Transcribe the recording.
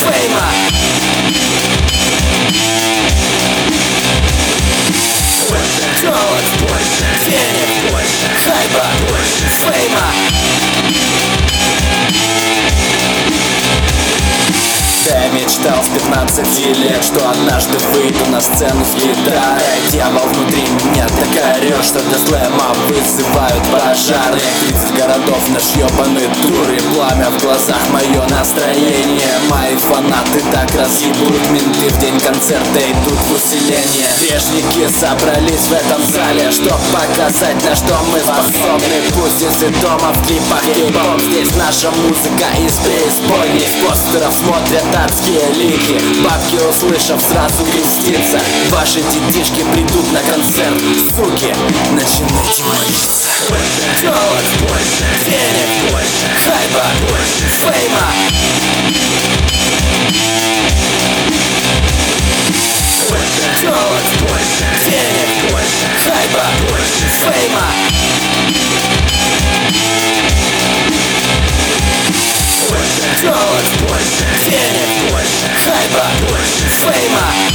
фейма. Голод, денег, хайпа, фейма. Я мечтал с 15 лет, что однажды выйду на сцену с гитарой. Дьявол внутри меня так орёт, что для слэма вызывают пожары. 30 городов наш ёбаный тур, и пламя в глазах мое настроение. Мои фанаты так разъебут, менты в день концерта идут в усиление. Грешники собрались в этом зале, чтоб показать, на что мы способны. Пусть из-за дома в клипах кей-поп, здесь наша музыка из преисподней. С постеров смотрят адские лики, бабки, услышав, сразу креститься. Ваши детишки придут на концерт, суки, начинайте молиться. Голод, денег, хайпа, фейма. Голод, денег, хайпа, фейма. Голод, денег, хайпа, фейма.